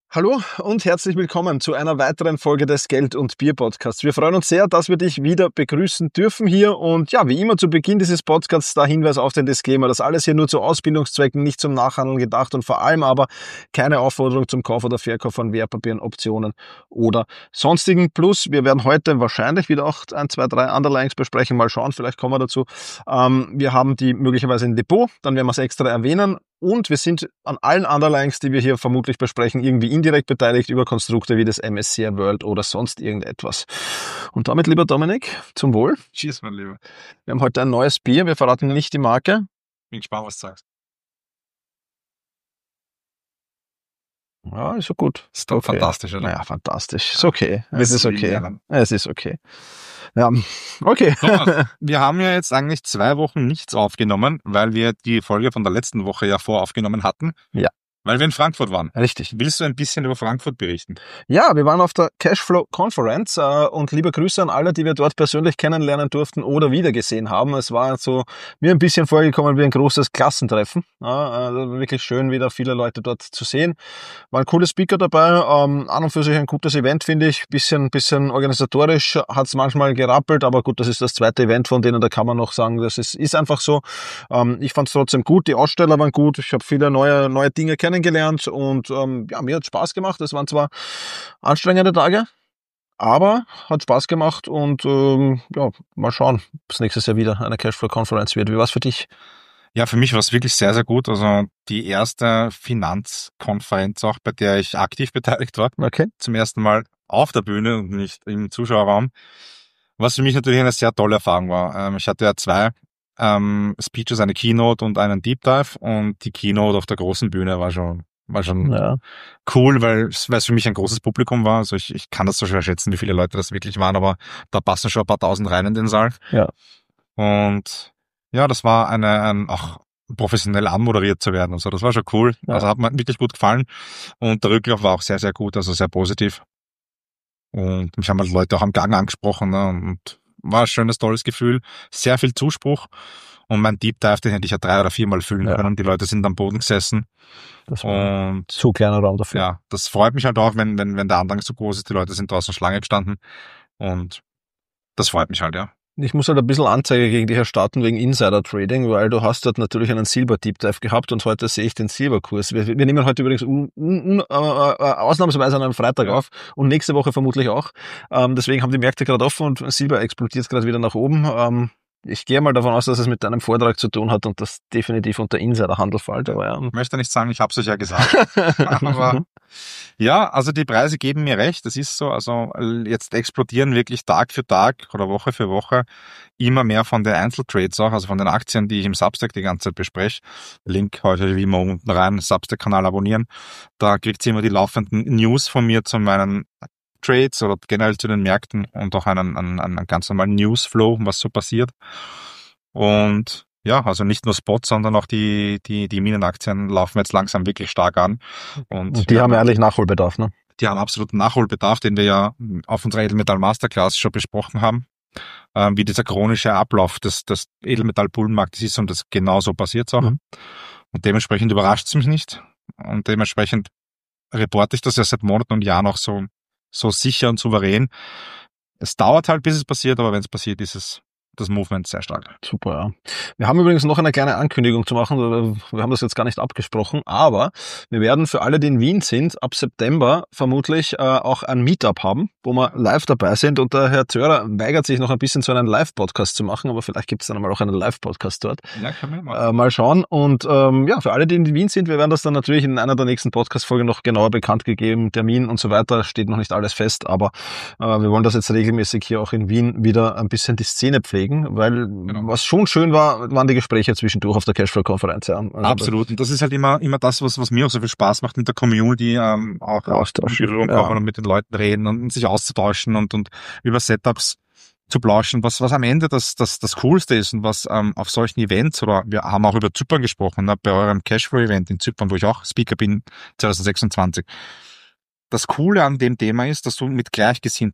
Hallo und herzlich willkommen zu einer weiteren Folge des Geld- und Bier-Podcasts. Wir freuen uns sehr, dass wir dich wieder begrüßen dürfen hier. Und ja, wie immer zu Beginn dieses Podcasts der Hinweis auf den Disclaimer. Das alles hier nur zu Ausbildungszwecken, nicht zum Nachhandeln gedacht und vor allem aber keine Aufforderung zum Kauf oder Verkauf von Wertpapieren, Optionen oder sonstigen. Plus, wir werden heute wahrscheinlich wieder auch 1, 2, 3 Underlyings besprechen. Mal schauen, vielleicht kommen wir dazu. Wir haben die möglicherweise im Depot, dann werden wir es extra erwähnen. Und wir sind an allen Underlyings, die wir hier vermutlich besprechen, irgendwie indirekt beteiligt über Konstrukte wie das MSCI World oder sonst irgendetwas. Und damit, lieber Dominik, zum Wohl. Cheers, mein Lieber. Wir haben heute ein neues Bier. Wir verraten nicht die Marke. Bin gespannt, was du sagst. Ja, ist so gut. Ist doch okay. Fantastisch, oder? Ja, fantastisch. Ist okay. Es ist okay. Es ist okay. Ja, okay. Thomas, wir haben ja jetzt eigentlich 2 Wochen nichts aufgenommen, weil wir die Folge von der letzten Woche ja voraufgenommen hatten. Ja. Weil wir in Frankfurt waren. Richtig. Willst du ein bisschen über Frankfurt berichten? Ja, wir waren auf der Cashflow Conference und liebe Grüße an alle, die wir dort persönlich kennenlernen durften oder wiedergesehen haben. Es war so mir ein bisschen vorgekommen wie ein großes Klassentreffen. Also wirklich schön, wieder viele Leute dort zu sehen. Waren coole Speaker dabei, an und für sich ein gutes Event, finde ich. Bisschen organisatorisch hat es manchmal gerappelt, aber gut, das ist das zweite Event von denen, da kann man noch sagen, das ist einfach so. Ich fand es trotzdem gut, die Aussteller waren gut, ich habe viele neue Dinge kennengelernt und ja, mir hat Spaß gemacht. Es waren zwar anstrengende Tage, aber hat Spaß gemacht und ja, mal schauen, ob es nächstes Jahr wieder eine Cashflow-Conference wird. Wie war es für dich? Ja, für mich war es wirklich sehr, sehr gut. Also die erste Finanzkonferenz auch, bei der ich aktiv beteiligt war. Okay. Zum ersten Mal auf der Bühne und nicht im Zuschauerraum. Was für mich natürlich eine sehr tolle Erfahrung war. Ich hatte ja 2 Speeches, eine Keynote und einen Deep Dive, und die Keynote auf der großen Bühne war schon ja cool, weil es für mich ein großes Publikum war. Also ich kann das so schwer schätzen, wie viele Leute das wirklich waren, aber da passen schon ein paar tausend rein in den Saal. Ja. Und ja, das war auch professionell anmoderiert zu werden und so. Das war schon cool. Ja. Also hat mir wirklich gut gefallen. Und der Rücklauf war auch sehr, sehr gut, also sehr positiv. Und mich haben halt Leute auch am Gang angesprochen, ne, und war ein schönes, tolles Gefühl. Sehr viel Zuspruch. Und mein Deep Dive, den hätte ich ja 3 oder 4 Mal füllen können. Die Leute sind am Boden gesessen. Das war ein zu kleiner Raum dafür. Ja, das freut mich halt auch, wenn der Andrang so groß ist. Die Leute sind draußen Schlange gestanden. Und das freut mich halt, ja. Ich muss halt ein bisschen Anzeige gegen dich erstarten wegen Insider-Trading, weil du hast dort natürlich einen Silber-Deep-Dive gehabt und heute sehe ich den Silberkurs. Wir nehmen heute übrigens ausnahmsweise an einem Freitag auf und nächste Woche vermutlich auch. Deswegen haben die Märkte gerade offen und Silber explodiert gerade wieder nach oben. Ich gehe mal davon aus, dass es mit deinem Vortrag zu tun hat und das definitiv unter Insiderhandel fällt. Aber ja. Ich möchte nicht sagen, ich habe es euch ja gesagt. Aber ja, also die Preise geben mir recht, das ist so. Also jetzt explodieren wirklich Tag für Tag oder Woche für Woche immer mehr von den Einzeltrades auch, also von den Aktien, die ich im Substack die ganze Zeit bespreche. Link heute wie immer unten rein, Substack-Kanal abonnieren. Da kriegt ihr immer die laufenden News von mir zu meinen Trades oder generell zu den Märkten und auch einen ganz normalen Newsflow, was so passiert. Und ja, also nicht nur Spots, sondern auch die Minenaktien laufen jetzt langsam wirklich stark an. Und die haben ja eigentlich Nachholbedarf, ne? Die haben absoluten Nachholbedarf, den wir ja auf unserer Edelmetall Masterclass schon besprochen haben, wie dieser chronische Ablauf des Edelmetall-Bullenmarktes ist, und das genauso passiert auch. Und dementsprechend überrascht es mich nicht. Und dementsprechend reporte ich das ja seit Monaten und Jahren auch so sicher und souverän. Es dauert halt, bis es passiert, aber wenn es passiert, ist das Movement sehr stark. Super, ja. Wir haben übrigens noch eine kleine Ankündigung zu machen. Wir haben das jetzt gar nicht abgesprochen, aber wir werden für alle, die in Wien sind, ab September vermutlich auch ein Meetup haben, wo wir live dabei sind, und der Herr Zörer weigert sich noch ein bisschen, so einen Live-Podcast zu machen, aber vielleicht gibt es dann einmal auch einen Live-Podcast dort. Ja, können wir machen. Mal schauen. Und ja, für alle, die in Wien sind, wir werden das dann natürlich in einer der nächsten Podcast-Folgen noch genauer bekannt gegeben, Termin und so weiter, steht noch nicht alles fest, aber wir wollen das jetzt regelmäßig hier auch in Wien wieder ein bisschen die Szene pflegen, weil was schon schön war, waren die Gespräche zwischendurch auf der Cashflow-Konferenz. Ja. Also absolut. Und das ist halt immer das, was mir auch so viel Spaß macht, mit der Community auch in kommen und mit den Leuten reden und sich auszutauschen und über Setups zu plauschen, was am Ende das Coolste ist und was auf solchen Events, oder wir haben auch über Zypern gesprochen, ne, bei eurem Cashflow-Event in Zypern, wo ich auch Speaker bin, 2026. Das Coole an dem Thema ist, dass du mit Gleichgesinnten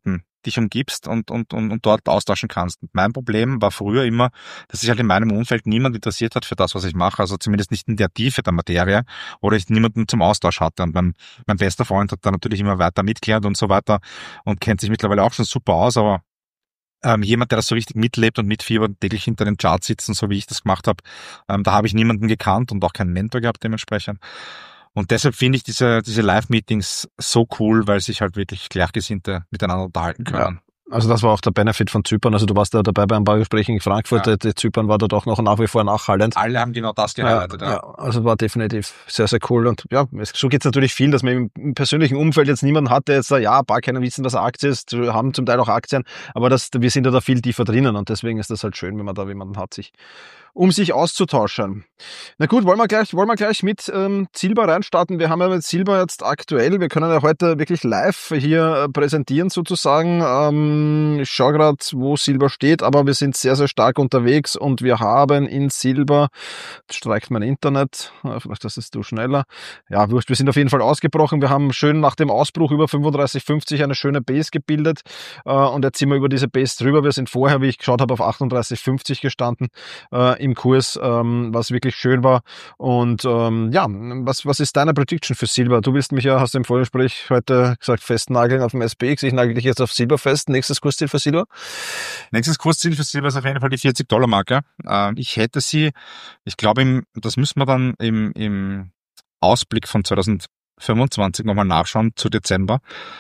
dich umgibst und dort austauschen kannst. Und mein Problem war früher immer, dass sich halt in meinem Umfeld niemand interessiert hat für das, was ich mache, also zumindest nicht in der Tiefe der Materie, oder ich niemanden zum Austausch hatte. Und mein bester Freund hat da natürlich immer weiter mitgelernt und so weiter und kennt sich mittlerweile auch schon super aus, aber jemand, der das so richtig mitlebt und mitfiebert und täglich hinter den Charts sitzt, so wie ich das gemacht habe, da habe ich niemanden gekannt und auch keinen Mentor gehabt dementsprechend. Und deshalb finde ich diese Live-Meetings so cool, weil sich halt wirklich Gleichgesinnte miteinander unterhalten können. Ja. Also das war auch der Benefit von Zypern. Also du warst ja dabei bei ein paar Gesprächen in Frankfurt. Ja. Zypern war dort auch noch nach wie vor nachhallend. Alle haben genau das gehighlightet. Ja, also war definitiv sehr, sehr cool. Und ja, so geht's natürlich viel, dass man im persönlichen Umfeld jetzt niemanden hat, der jetzt sagt, ja, ein paar keiner wissen, was eine Aktie ist, haben zum Teil auch Aktien, aber wir sind ja da viel tiefer drinnen und deswegen ist das halt schön, wenn man da jemanden hat, um sich auszutauschen. Na gut, wollen wir gleich mit Silber reinstarten. Wir haben ja mit Silber jetzt aktuell, wir können ja heute wirklich live hier präsentieren sozusagen. Ich schaue gerade, wo Silber steht, aber wir sind sehr, sehr stark unterwegs und wir haben in Silber, jetzt streikt mein Internet, vielleicht das ist du schneller. Ja, wurscht, wir sind auf jeden Fall ausgebrochen. Wir haben schön nach dem Ausbruch über 35,50 eine schöne Base gebildet und jetzt sind wir über diese Base drüber. Wir sind vorher, wie ich geschaut habe, auf 38,50 gestanden im Kurs, was wirklich schön war. Und ja, was ist deine Prediction für Silber? Du willst mich ja, hast du im Vorgespräch heute gesagt, festnageln auf dem SPX. Ich nagel dich jetzt auf Silber fest. Nächstes Kursziel für Silber? Nächstes Kursziel für Silber ist auf jeden Fall die $40-Marke. Ich hätte sie, ich glaube, das müssen wir dann im Ausblick von 2025 nochmal nachschauen, zu Dezember.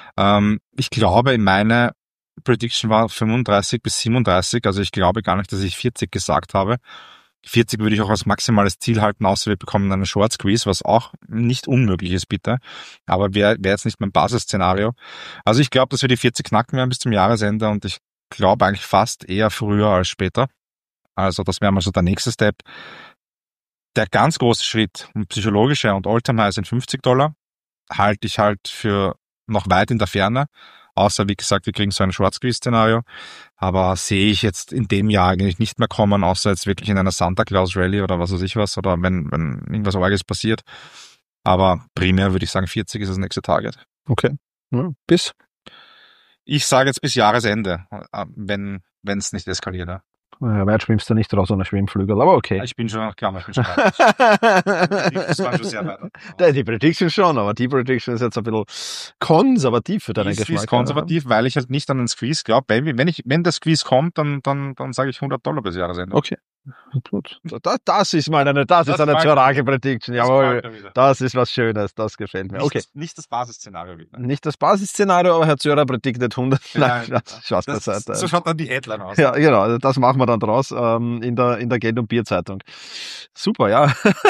Ich glaube, meine Prediction war 35 bis 37, also ich glaube gar nicht, dass ich 40 gesagt habe. 40 würde ich auch als maximales Ziel halten, außer wir bekommen einen Short Squeeze, was auch nicht unmöglich ist, bitte. Aber wäre jetzt nicht mein Basisszenario. Also ich glaube, dass wir die 40 knacken werden bis zum Jahresende und ich glaube eigentlich fast eher früher als später. Also das wäre mal so der nächste Step. Der ganz große Schritt, psychologische und All-Time-High sind $50, halte ich halt für noch weit in der Ferne. Außer, wie gesagt, wir kriegen so ein Short-Squeeze-Szenario. Aber sehe ich jetzt in dem Jahr eigentlich nicht mehr kommen, außer jetzt wirklich in einer Santa Claus Rally oder was weiß ich was, oder wenn irgendwas Orges passiert. Aber primär würde ich sagen, 40 ist das nächste Target. Okay. Ja, bis? Ich sage jetzt bis Jahresende, wenn es nicht eskaliert. Ja. Ja, weit schwimmst du nicht raus ohne Schwimmflügel, aber okay. Ich bin schon weit. Das war schon sehr weit. Die Prediction schon, aber die Prediction ist jetzt ein bisschen konservativ für deinen Geschmack. Ist konservativ, weil ich halt nicht an den Squeeze glaube. Wenn der Squeeze kommt, dann sage ich $100 bis Jahresende. Okay. Gut. Das ist eine Zurage-Prediction. Jawohl, das ist was Schönes, das gefällt mir. Okay. Nicht das Basisszenario wieder. Nicht das Basisszenario, aber Herr Zörer prediktet 100. Nein, Spaß beiseite. So schaut dann die Headline aus. Ja, genau, das machen wir dann draus in der Geld- und Bierzeitung. Super, ja.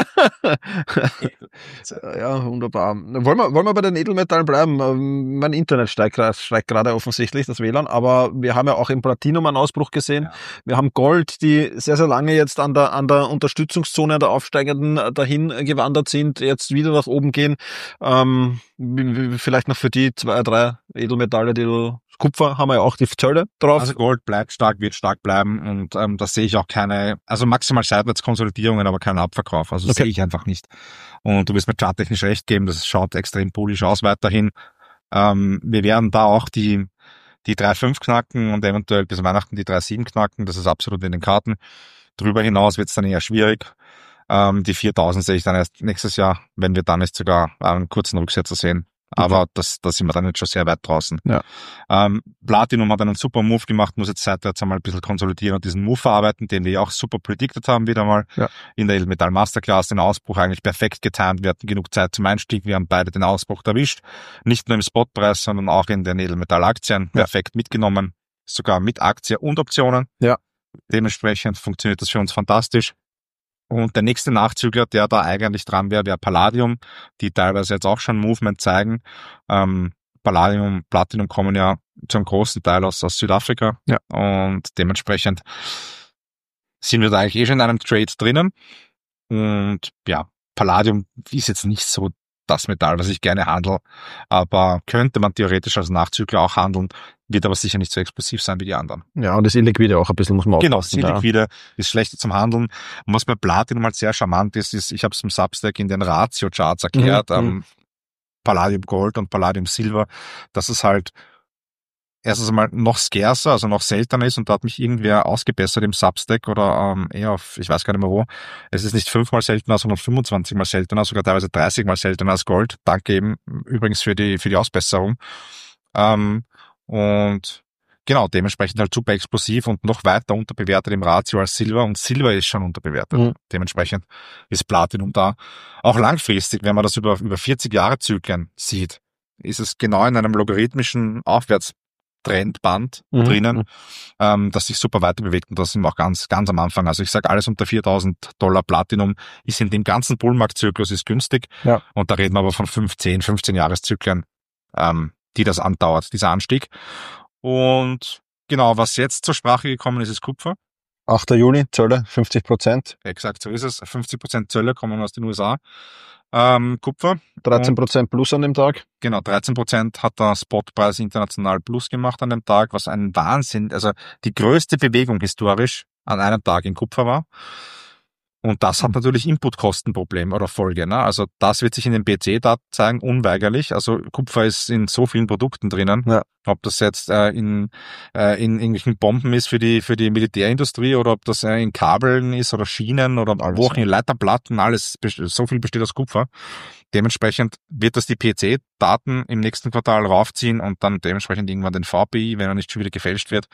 Ja, wunderbar. Wollen wir bei den Edelmetallen bleiben? Mein Internet steigt gerade offensichtlich, das WLAN, aber wir haben ja auch im Platinum einen Ausbruch gesehen. Ja. Wir haben Gold, die sehr, sehr lange jetzt an der Unterstützungszone der Aufsteigenden dahin gewandert sind, jetzt wieder nach oben gehen. Vielleicht noch für die 2, 3 Edelmetalle, die du Kupfer haben wir ja auch die Zölle drauf. Also Gold bleibt stark, wird stark bleiben und da sehe ich auch keine, also maximal Seitwärtskonsolidierungen, aber keinen Abverkauf. Also das sehe ich einfach nicht. Und du wirst mir charttechnisch recht geben, das schaut extrem bullisch aus weiterhin. Wir werden da auch die 3,5 knacken und eventuell bis Weihnachten die 3,7 knacken. Das ist absolut in den Karten. Drüber hinaus wird es dann eher schwierig. Die 4.000 sehe ich dann erst nächstes Jahr, wenn wir dann nicht sogar einen kurzen Rücksetzer sehen. Aber da sind wir dann jetzt schon sehr weit draußen. Ja. Platinum hat einen super Move gemacht, muss jetzt seitwärts einmal ein bisschen konsolidieren und diesen Move verarbeiten, den wir auch super predicted haben wieder mal. Ja. In der Edelmetall Masterclass, den Ausbruch eigentlich perfekt getimt. Wir hatten genug Zeit zum Einstieg, wir haben beide den Ausbruch erwischt. Nicht nur im Spotpreis, sondern auch in den Edelmetall-Aktien perfekt mitgenommen. Sogar mit Aktie und Optionen. Ja. Dementsprechend funktioniert das für uns fantastisch. Und der nächste Nachzügler, der da eigentlich dran wäre Palladium, die teilweise jetzt auch schon Movement zeigen. Palladium, Platinum kommen ja zum großen Teil aus Südafrika. Ja. Und dementsprechend sind wir da eigentlich schon in einem Trade drinnen. Und ja, Palladium ist jetzt nicht so das Metall, was ich gerne handle, aber könnte man theoretisch als Nachzügler auch handeln, wird aber sicher nicht so explosiv sein wie die anderen. Ja, und ist illiquide auch ein bisschen, muss man aufpassen. Genau, ist illiquide, ist schlechter zum Handeln. Und was bei Platinum halt sehr charmant ist, ich habe es im Substack in den Ratio-Charts erklärt, Palladium Gold und Palladium Silber, dass es halt erstens einmal noch scarcer, also noch seltener ist und da hat mich irgendwer ausgebessert im Substack oder eher auf, ich weiß gar nicht mehr wo. Es ist nicht 5-mal seltener, sondern 25-mal seltener, sogar teilweise 30-mal seltener als Gold. Danke eben übrigens für die Ausbesserung. Und genau, dementsprechend halt super explosiv und noch weiter unterbewertet im Ratio als Silber und Silber ist schon unterbewertet. Mhm. Dementsprechend ist Platinum da. Auch langfristig, wenn man das über 40 Jahre Zyklen sieht, ist es genau in einem logarithmischen Aufwärtstrendband drinnen, das sich super weiter bewegt und das sind wir auch ganz am Anfang. Also ich sage, alles unter $4.000 Platinum ist in dem ganzen Bullmarktzyklus ist günstig. Ja. Und da reden wir aber von 15 Jahreszyklen, die das andauert, dieser Anstieg. Und genau, was jetzt zur Sprache gekommen ist, ist Kupfer. 8. Juli, Zölle, 50%. Exakt, so ist es. 50% Zölle kommen aus den USA. Kupfer. 13% plus an dem Tag. Genau, 13% hat der Spotpreis international plus gemacht an dem Tag, was ein Wahnsinn, also die größte Bewegung historisch an einem Tag in Kupfer war. Und das hat natürlich Inputkostenprobleme oder Folge. Ne? Also das wird sich in den BC-Daten zeigen, unweigerlich. Also Kupfer ist in so vielen Produkten drinnen. Ja. Ob das jetzt in irgendwelchen Bomben ist für die Militärindustrie oder ob das in Kabeln ist oder Schienen oder alles, wo auch in Leiterplatten, alles, so viel besteht aus Kupfer. Dementsprechend wird das die PC-Daten im nächsten Quartal raufziehen und dann dementsprechend irgendwann den VPI, wenn er nicht schon wieder gefälscht wird.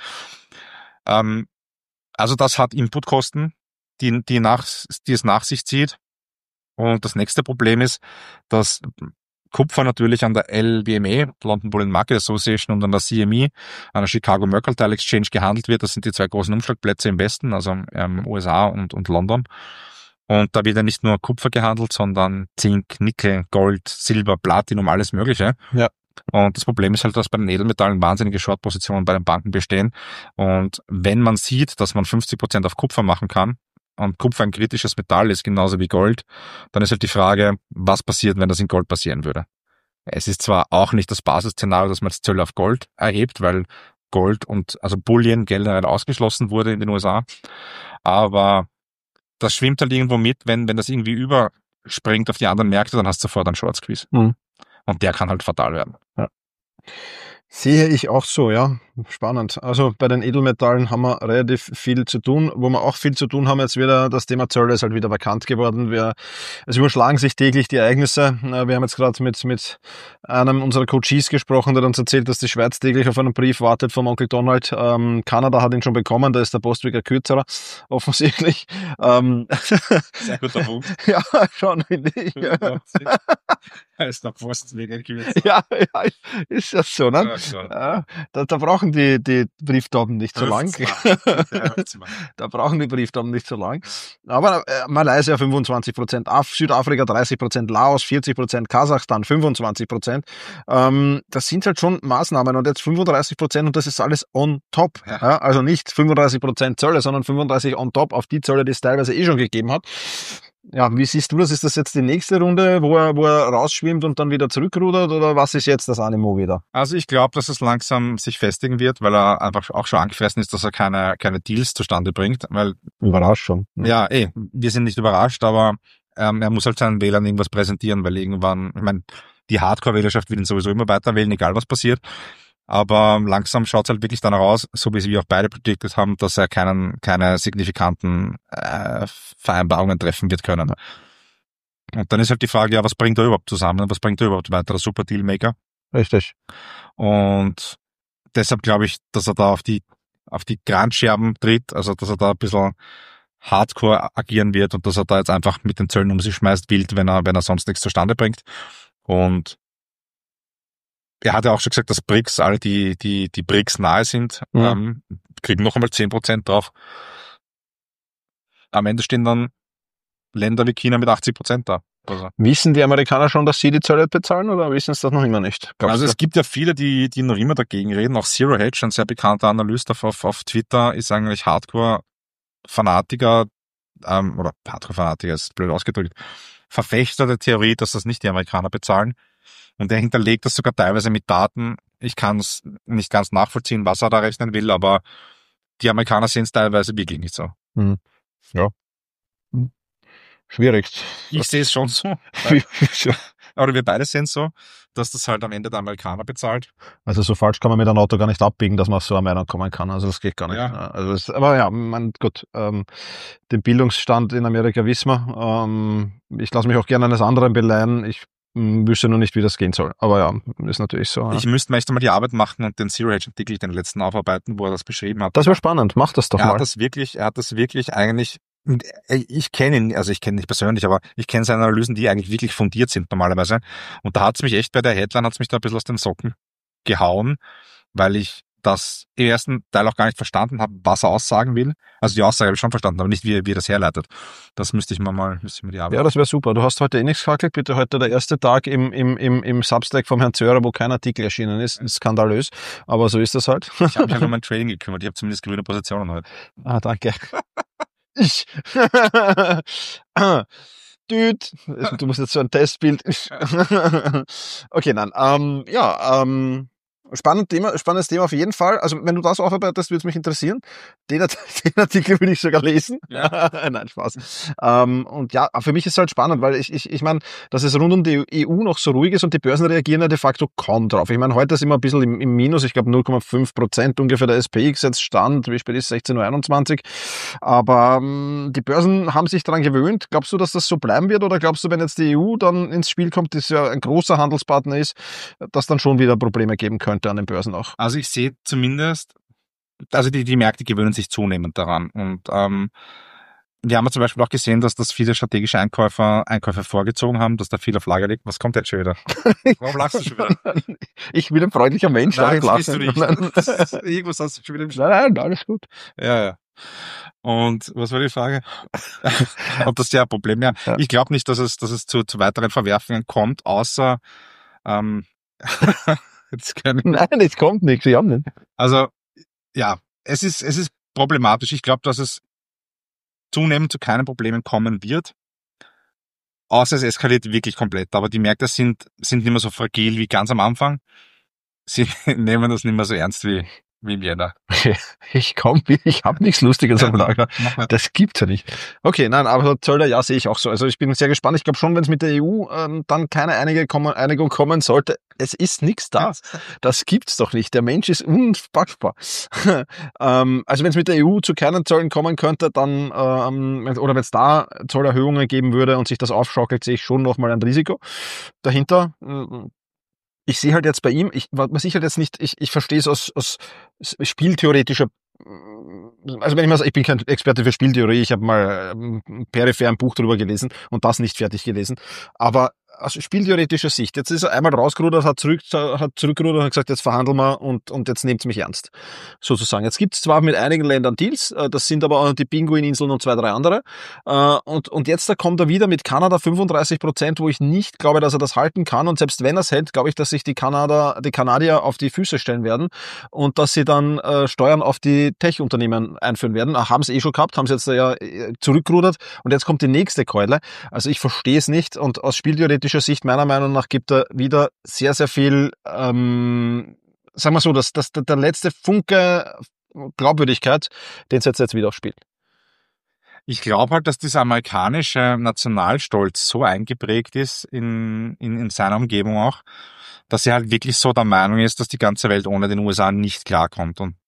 Also das hat Inputkosten, die es nach sich zieht. Und das nächste Problem ist, dass Kupfer natürlich an der LBME, London Bullion Market Association, und an der CME, an der Chicago Mercantile Exchange gehandelt wird. Das sind die zwei großen Umschlagplätze im Westen, also USA und London. Und da wird ja nicht nur Kupfer gehandelt, sondern Zink, Nickel, Gold, Silber, Platinum, alles Mögliche. Ja. Und das Problem ist halt, dass bei den Edelmetallen wahnsinnige Short-Positionen bei den Banken bestehen. Und wenn man sieht, dass man 50% auf Kupfer machen kann, und Kupfer ein kritisches Metall ist, genauso wie Gold, dann ist halt die Frage, was passiert, wenn das in Gold passieren würde. Es ist zwar auch nicht das Basisszenario, dass man jetzt Zölle auf Gold erhebt, weil Gold also Bullion generell ausgeschlossen wurde in den USA, aber das schwimmt halt irgendwo mit, wenn das irgendwie überspringt auf die anderen Märkte, dann hast du sofort einen Short Squeeze. Mhm. Und der kann halt fatal werden. Ja. Sehe ich auch so, ja. Spannend. Also bei den Edelmetallen haben wir relativ viel zu tun. Wo wir auch viel zu tun haben, jetzt wieder das Thema Zölle ist halt wieder bekannt geworden. Es überschlagen sich täglich die Ereignisse. Wir haben jetzt gerade mit einem unserer Coaches gesprochen, der uns erzählt, dass die Schweiz täglich auf einen Brief wartet vom Onkel Donald. Kanada hat ihn schon bekommen, da ist der Postweg ein kürzerer, offensichtlich. Sehr guter Punkt. Ja, schon, finde ich. Da ist der Postweg ein kürzerer. Ja, ist das so, ne? Ja, da brauchen die Brieftauben nicht so lang. Da brauchen die Brieftauben nicht so lang. Aber Malaysia 25%, Südafrika 30%, Laos 40%, Kasachstan 25%. Das sind halt schon Maßnahmen und jetzt 35% und das ist alles on top. Ja, also nicht 35% Zölle, sondern 35% on top auf die Zölle, die es teilweise schon gegeben hat. Ja, wie siehst du das? Ist das jetzt die nächste Runde, wo er rausschwimmt und dann wieder zurückrudert oder was ist jetzt das Animo wieder? Also ich glaube, dass es langsam sich festigen wird, weil er einfach auch schon angefressen ist, dass er keine Deals zustande bringt. Weil überrascht schon. Ja, wir sind nicht überrascht, aber er muss halt seinen Wählern irgendwas präsentieren, weil irgendwann, ich meine, die Hardcore-Wählerschaft will ihn sowieso immer weiter wählen, egal was passiert. Aber langsam schaut es halt wirklich danach aus, so wie wir auch beide predicted haben, dass er keine signifikanten Vereinbarungen treffen wird können. Und dann ist halt die Frage, ja, was bringt er überhaupt zusammen? Was bringt er überhaupt weiter? Super Dealmaker. Richtig. Und deshalb glaube ich, dass er da auf die Grandscherben tritt, also dass er da ein bisschen hardcore agieren wird und dass er da jetzt einfach mit den Zöllen um sich schmeißt, wild, wenn er sonst nichts zustande bringt. Und er hat ja auch schon gesagt, dass BRICS, alle die BRICS nahe sind, kriegen noch einmal 10% drauf. Am Ende stehen dann Länder wie China mit 80% da. Also. Wissen die Amerikaner schon, dass sie die Zölle bezahlen oder wissen sie das noch immer nicht? Also es gibt ja viele, die noch immer dagegen reden. Auch Zero Hedge, ein sehr bekannter Analyst auf Twitter, ist eigentlich Hardcore-Fanatiker, oder Hardcore-Fanatiker ist blöd ausgedrückt, Verfechter der Theorie, dass das nicht die Amerikaner bezahlen. Und er hinterlegt das sogar teilweise mit Daten. Ich kann es nicht ganz nachvollziehen, was er da rechnen will, aber die Amerikaner sehen es teilweise wirklich nicht so. Mhm. Ja. Schwierig. Ich sehe es schon so. Oder wir beide sehen so, dass das halt am Ende der Amerikaner bezahlt. Also so falsch kann man mit einem Auto gar nicht abbiegen, dass man auf so eine Meinung kommen kann. Also das geht gar nicht. Ja. Also aber ja, gut, den Bildungsstand in Amerika wissen wir. Ich lasse mich auch gerne eines anderen beleihen. Ich wüsste nur nicht, wie das gehen soll. Aber ja, ist natürlich so. Ja. Ich müsste mir echt mal die Arbeit machen und den Zero-Hedge-Artikel, den letzten aufarbeiten, wo er das beschrieben hat. Das wäre spannend. Mach das doch mal. Er hat das wirklich eigentlich, ich kenne ihn nicht persönlich, aber ich kenne seine Analysen, die eigentlich wirklich fundiert sind normalerweise. Und da hat's mich echt bei der Headline, hat's mich da ein bisschen aus den Socken gehauen, weil ich das im ersten Teil auch gar nicht verstanden habe, was er aussagen will. Also die Aussage habe ich schon verstanden, aber nicht, wie er das herleitet. Das müsste ich mir die Arbeit. Ja, das wäre super. Du hast heute eh nichts gehackelt. Bitte heute der erste Tag im Substack vom Herrn Zörer, wo kein Artikel erschienen ist. Skandalös. Aber so ist das halt. Ich habe mich halt um mein Trading gekümmert. Ich habe zumindest grüne Positionen heute. Ah, danke. Dude, du musst jetzt so ein Testbild. Okay, nein. Spannendes Thema auf jeden Fall. Also wenn du das aufarbeitest, würde es mich interessieren. Den Artikel will ich sogar lesen. Ja. Nein, Spaß. Und ja, für mich ist es halt spannend, weil ich meine, dass es rund um die EU noch so ruhig ist und die Börsen reagieren ja de facto kaum drauf. Ich meine, heute ist immer ein bisschen im Minus. Ich glaube 0,5% ungefähr der SPX jetzt stand. Wie spät ist 16:21 Uhr. Aber die Börsen haben sich daran gewöhnt. Glaubst du, dass das so bleiben wird? Oder glaubst du, wenn jetzt die EU dann ins Spiel kommt, das ja ein großer Handelspartner ist, dass dann schon wieder Probleme geben könnte an den Börsen auch? Also ich sehe zumindest, also die Märkte gewöhnen sich zunehmend daran. Und wir haben ja zum Beispiel auch gesehen, dass das viele strategische Einkäufer vorgezogen haben, dass da viel auf Lager liegt. Was kommt jetzt schon wieder? Warum lachst du schon wieder? Ich bin ein freundlicher Mensch. Nein, das bist du nicht. Irgendwas hast du schon wieder im Nein, alles gut. Ja. Und was war die Frage? Ob das ja ein Problem wäre? Ja. Ich glaube nicht, dass es zu weiteren Verwerfungen kommt, außer Nein, es kommt nichts. Ich habe nicht. Also ja, es ist problematisch. Ich glaube, dass es zunehmend zu keinen Problemen kommen wird, außer es eskaliert wirklich komplett. Aber die Märkte sind nicht mehr so fragil wie ganz am Anfang. Sie nehmen das nicht mehr so ernst wie im Jänner. Ich habe nichts Lustiges am Lager. Das gibt's ja nicht. Okay, nein, aber Zöller, ja, sehe ich auch so. Also ich bin sehr gespannt. Ich glaube schon, wenn es mit der EU dann keine Einigung kommen sollte, es ist nichts da. Das gibt's doch nicht. Der Mensch ist unpackbar. Also wenn es mit der EU zu keinen Zöllen kommen könnte, dann oder wenn es da Zollerhöhungen geben würde und sich das aufschaukelt, sehe ich schon nochmal ein Risiko dahinter. Ich sehe halt jetzt bei ihm, was ich halt jetzt nicht, ich verstehe es aus spieltheoretischer, also wenn ich bin kein Experte für Spieltheorie, ich habe mal peripher ein Buch darüber gelesen und das nicht fertig gelesen, aber aus spieltheoretischer Sicht, jetzt ist er einmal rausgerudert, hat zurückgerudert und hat gesagt, jetzt verhandeln wir und jetzt nehmt's mich ernst, sozusagen. Jetzt gibt's zwar mit einigen Ländern Deals, das sind aber auch die Pinguininseln und 2, 3 andere, und jetzt da kommt er wieder mit Kanada 35%, wo ich nicht glaube, dass er das halten kann, und selbst wenn er es hält, glaube ich, dass sich die Kanadier auf die Füße stellen werden und dass sie dann Steuern auf die Tech-Unternehmen einführen werden. Haben sie schon gehabt, haben sie jetzt ja zurückgerudert und jetzt kommt die nächste Keule. Also ich verstehe es nicht, und aus spieltheoretischer Sicht meiner Meinung nach gibt er wieder sehr, sehr viel, sagen wir so, der letzte Funke Glaubwürdigkeit, den setzt er jetzt wieder aufs Spiel. Ich glaube halt, dass dieser amerikanische Nationalstolz so eingeprägt ist in seiner Umgebung auch, dass er halt wirklich so der Meinung ist, dass die ganze Welt ohne den USA nicht klarkommt. Und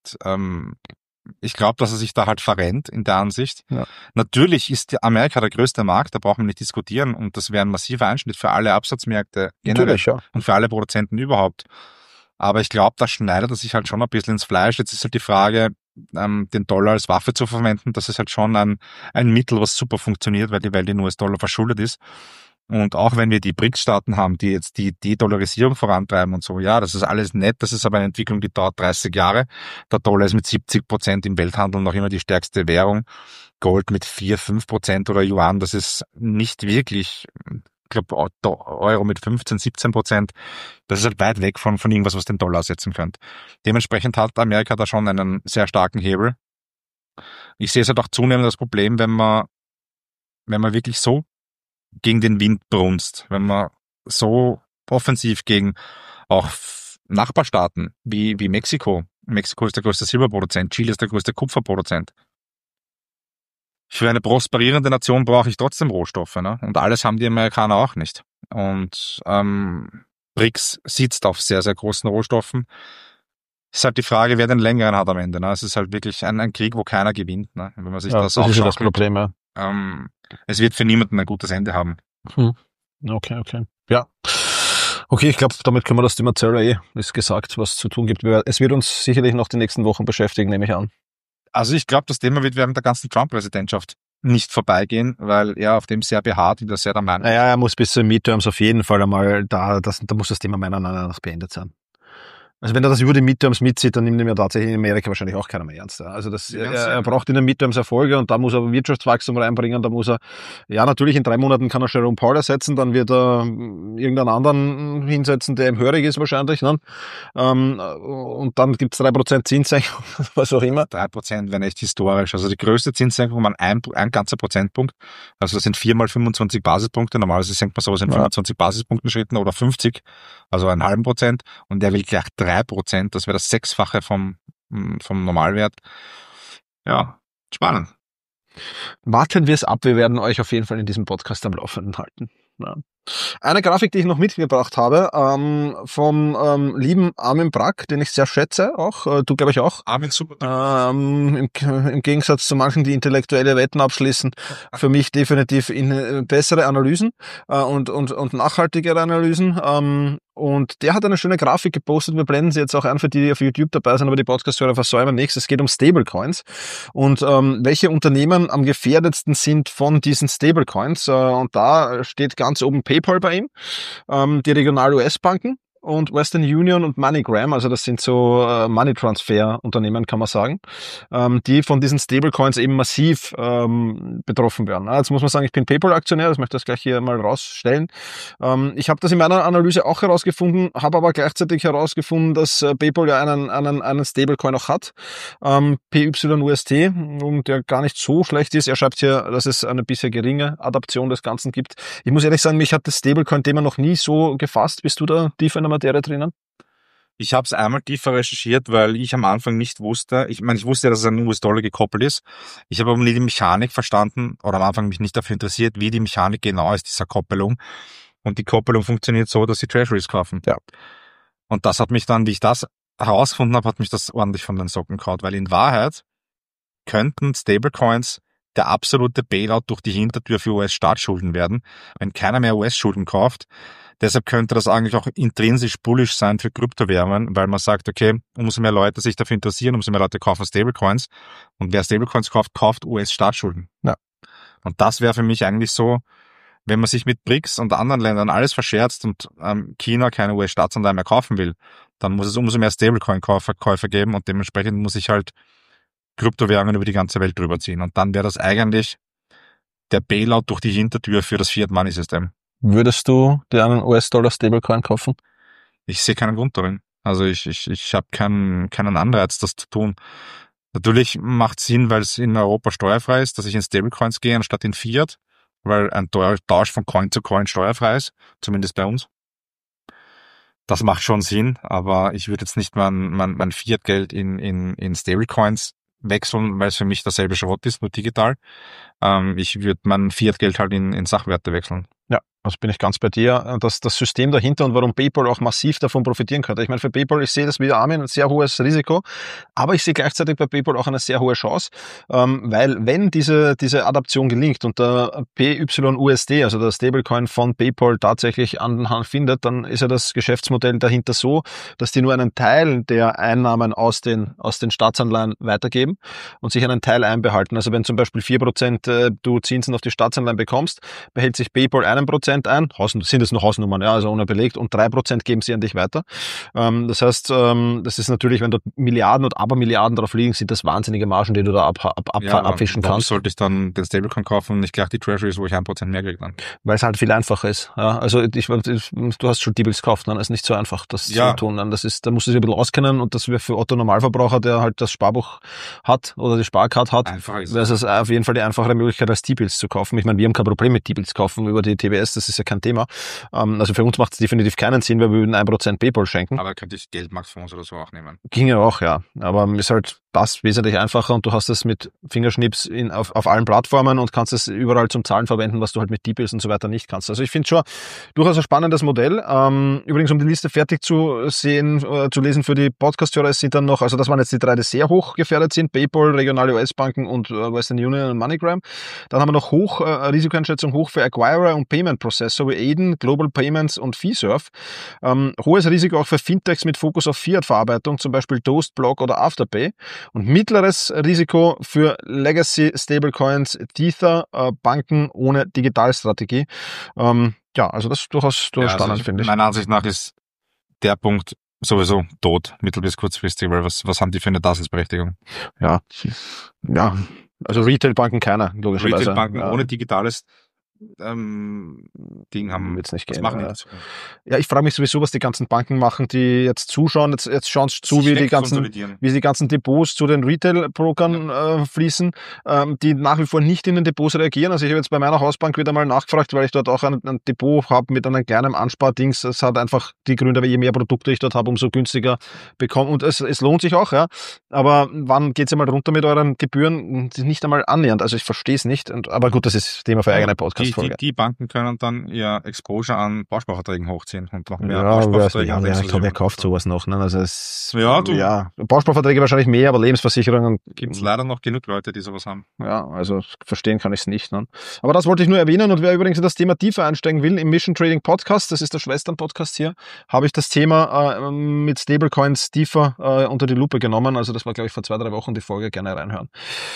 ich glaube, dass er sich da halt verrennt in der Ansicht. Ja. Natürlich ist Amerika der größte Markt, da brauchen wir nicht diskutieren, und das wäre ein massiver Einschnitt für alle Absatzmärkte generell, ja, und für alle Produzenten überhaupt. Aber ich glaube, da schneidet er sich halt schon ein bisschen ins Fleisch. Jetzt ist halt die Frage, den Dollar als Waffe zu verwenden. Das ist halt schon ein Mittel, was super funktioniert, weil die Welt in US-Dollar verschuldet ist. Und auch wenn wir die BRICS-Staaten haben, die jetzt die Dollarisierung vorantreiben und so, ja, das ist alles nett, das ist aber eine Entwicklung, die dauert 30 Jahre. Der Dollar ist mit 70% im Welthandel noch immer die stärkste Währung. Gold mit 4-5% oder Yuan, das ist nicht wirklich, ich glaube, Euro mit 15-17%. Das ist halt weit weg von irgendwas, was den Dollar ersetzen könnte. Dementsprechend hat Amerika da schon einen sehr starken Hebel. Ich sehe es halt auch zunehmend das Problem, wenn man wirklich so gegen den Wind brunst, wenn man so offensiv gegen auch Nachbarstaaten wie Mexiko ist der größte Silberproduzent, Chile ist der größte Kupferproduzent. Für eine prosperierende Nation brauche ich trotzdem Rohstoffe, ne? Und alles haben die Amerikaner auch nicht. Und BRICS sitzt auf sehr, sehr großen Rohstoffen. Ist halt die Frage, wer den längeren hat am Ende. Ne? Es ist halt wirklich ein Krieg, wo keiner gewinnt. Ne? Wenn man sich das ist ja das aufschaukelt. Problem, ja. Es wird für niemanden ein gutes Ende haben. Okay. Ja. Okay, ich glaube, damit können wir das Thema Zölle ist gesagt, was zu tun gibt. Es wird uns sicherlich noch die nächsten Wochen beschäftigen, nehme ich an. Also ich glaube, das Thema wird während der ganzen Trump-Präsidentschaft nicht vorbeigehen, weil er auf dem sehr beharrt und sehr der Meinung. Naja, er muss bis zu den Midterms auf jeden Fall einmal da muss das Thema meiner Meinung nach beendet sein. Also wenn er das über die Midterms mitzieht, dann nimmt er tatsächlich in Amerika wahrscheinlich auch keiner mehr ernst. Also er braucht in den Midterms Erfolge und da muss er Wirtschaftswachstum reinbringen, da muss er, ja natürlich in 3 Monaten kann er Jerome Powell ersetzen, dann wird er irgendeinen anderen hinsetzen, der ihm hörig ist wahrscheinlich. Ne? Und dann gibt's 3% Zinssenkung, was auch immer. 3% wären echt historisch. Also die größte Zinssenkung war ein ganzer Prozentpunkt. Also das sind 4 mal 25 Basispunkte. Normalerweise senkt man sowas in 25 Basispunkten Schritten oder 50, also 0,5%. Und der will gleich 3%, das wäre das 6-fache vom Normalwert. Ja, spannend. Warten wir es ab, wir werden euch auf jeden Fall in diesem Podcast am Laufenden halten. Ja. Eine Grafik, die ich noch mitgebracht habe, vom lieben Armin Brack, den ich sehr schätze, auch, du glaube ich auch. Armin, super. Im Gegensatz zu manchen, die intellektuelle Wetten abschließen, für mich definitiv bessere Analysen und nachhaltigere Analysen. Und der hat eine schöne Grafik gepostet, wir blenden sie jetzt auch an für die, die auf YouTube dabei sind, aber die Podcast-Hörer versäumen nichts. Es geht um Stablecoins und welche Unternehmen am gefährdetsten sind von diesen Stablecoins. Und da steht ganz oben PayPal bei ihm, die Regional-US-Banken und Western Union und MoneyGram, also das sind so Money-Transfer-Unternehmen, kann man sagen, die von diesen Stablecoins eben massiv betroffen werden. Jetzt muss man sagen, ich bin PayPal-Aktionär, das möchte ich gleich hier mal rausstellen. Ich habe das in meiner Analyse auch herausgefunden, habe aber gleichzeitig herausgefunden, dass PayPal ja einen Stablecoin auch hat, PYUST, der gar nicht so schlecht ist. Er schreibt hier, dass es eine bisher geringe Adaption des Ganzen gibt. Ich muss ehrlich sagen, mich hat das Stablecoin-Thema noch nie so gefasst. Bist du da tiefer in der Materie drinnen? Ich habe es einmal tiefer recherchiert, weil ich am Anfang nicht wusste, ich wusste ja, dass es an US-Dollar gekoppelt ist. Ich habe aber nie die Mechanik verstanden oder am Anfang mich nicht dafür interessiert, wie die Mechanik genau ist, dieser Koppelung. Und die Koppelung funktioniert so, dass sie Treasuries kaufen. Ja. Und das hat mich dann, wie ich das herausgefunden habe, hat mich das ordentlich von den Socken gehauen, weil in Wahrheit könnten Stablecoins der absolute Bailout durch die Hintertür für US-Staatsschulden werden, wenn keiner mehr US-Schulden kauft. Deshalb könnte das eigentlich auch intrinsisch bullish sein für Kryptowährungen, weil man sagt, okay, umso mehr Leute sich dafür interessieren, umso mehr Leute kaufen Stablecoins. Und wer Stablecoins kauft, kauft US-Staatsschulden. Ja. Und das wäre für mich eigentlich so, wenn man sich mit BRICS und anderen Ländern alles verscherzt und China keine US-Staatsanleihen mehr kaufen will, dann muss es umso mehr Stablecoin-Käufer geben und dementsprechend muss ich halt Kryptowährungen über die ganze Welt drüber ziehen. Und dann wäre das eigentlich der Bailout durch die Hintertür für das Fiat-Money-System. Würdest du dir einen US-Dollar-Stablecoin kaufen? Ich sehe keinen Grund darin. Also ich habe keinen Anreiz, das zu tun. Natürlich macht es Sinn, weil es in Europa steuerfrei ist, dass ich in Stablecoins gehe, anstatt in Fiat, weil ein Tausch von Coin zu Coin steuerfrei ist, zumindest bei uns. Das macht schon Sinn, aber ich würde jetzt nicht mein Fiat-Geld in Stablecoins wechseln, weil es für mich dasselbe Schrott ist, nur digital. Ich würde mein Fiat-Geld halt in Sachwerte wechseln. Ja, also bin ich ganz bei dir. Das System dahinter und warum PayPal auch massiv davon profitieren könnte. Ich meine, für PayPal, ich sehe das wie Armin, ein sehr hohes Risiko, aber ich sehe gleichzeitig bei PayPal auch eine sehr hohe Chance, weil wenn diese Adaption gelingt und der PYUSD, also der Stablecoin von PayPal tatsächlich Anhang findet, dann ist ja das Geschäftsmodell dahinter so, dass die nur einen Teil der Einnahmen aus den Staatsanleihen weitergeben und sich einen Teil einbehalten. Also wenn zum Beispiel 4% du Zinsen auf die Staatsanleihen bekommst, behält sich PayPal 1% ein, sind es nur Hausnummern, ja, also ohne belegt, und 3% geben sie an dich weiter. Das heißt, das ist natürlich, wenn dort Milliarden und Abermilliarden drauf liegen, sind das wahnsinnige Margen, die du da abfischen kannst. Warum sollte ich dann den Stablecoin kaufen und nicht gleich die Treasuries, wo ich 1% mehr kriege dann? Weil es halt viel einfacher ist. Ja, also du hast schon T-Bills gekauft, dann ist nicht so einfach, das zu tun. Dann da musst du dich ein bisschen auskennen und das wäre für Otto Normalverbraucher, der halt das Sparbuch hat oder die Sparcard hat, wäre es auf jeden Fall die einfachere Möglichkeit, als T-Bills zu kaufen. Ich meine, wir haben kein Problem mit T-Bills kaufen über die TBS, das ist ja kein Thema. Also für uns macht es definitiv keinen Sinn, weil wir würden 1% PayPal schenken. Aber könnte ich Geldmarktfonds oder so auch nehmen? Ginge auch, ja. Aber ist halt passt wesentlich einfacher und du hast es mit Fingerschnips auf allen Plattformen und kannst es überall zum Zahlen verwenden, was du halt mit T-Bills und so weiter nicht kannst. Also ich finde schon durchaus ein spannendes Modell. Übrigens, um die Liste fertig zu lesen für die Podcast-Hörer, es sind dann noch, also das waren jetzt die drei, die sehr hoch gefährdet sind, PayPal, regionale US-Banken und Western Union und MoneyGram. Dann haben wir noch Risikoeinschätzung hoch für Acquirer und Payment Processor wie Aiden, Global Payments und Fiserv. Hohes Risiko auch für Fintechs mit Fokus auf Fiat-Verarbeitung, zum Beispiel Toast, Block oder Afterpay. Und mittleres Risiko für Legacy Stablecoins, Tether, Banken ohne Digitalstrategie. Ja, also das ist durchaus spannend, finde ich. Meiner Ansicht nach ist der Punkt sowieso tot, mittel- bis kurzfristig, weil was haben die für eine Daseinsberechtigung? Ja, also Retail-Banken keiner, logischerweise. Retail-Banken ohne digitales Ding haben. Wird's nicht was gehen, machen ja. die? Ja, ich frage mich sowieso, was die ganzen Banken machen, die jetzt zuschauen. Jetzt schauen sie zu, wie die ganzen Depots zu den Retail-Brokern fließen, die nach wie vor nicht in den Depots reagieren. Also ich habe jetzt bei meiner Hausbank wieder mal nachgefragt, weil ich dort auch ein Depot habe mit einem kleinen Anspardings. Es hat einfach die Gründe, weil je mehr Produkte ich dort habe, umso günstiger bekomme. Und es lohnt sich auch, ja. Aber wann geht's ja mal runter mit euren Gebühren? Nicht einmal annähernd. Also ich verstehe es nicht. Aber gut, das ist Thema für eigene Podcast. Die Banken können dann ihr Exposure an Bausparverträgen hochziehen und noch mehr Bausparverträge. Ja, ich glaube, wer kauft sowas noch? Ne? Also Bausparverträge wahrscheinlich mehr, aber Lebensversicherungen. Gibt es leider noch genug Leute, die sowas haben. Ja, also verstehen kann ich es nicht. Ne? Aber das wollte ich nur erwähnen und wer übrigens in das Thema tiefer einsteigen will, im Mission Trading Podcast, das ist der Schwestern-Podcast hier, habe ich das Thema mit Stablecoins tiefer unter die Lupe genommen. Also das war, glaube ich, vor 2-3 Wochen die Folge, gerne reinhören.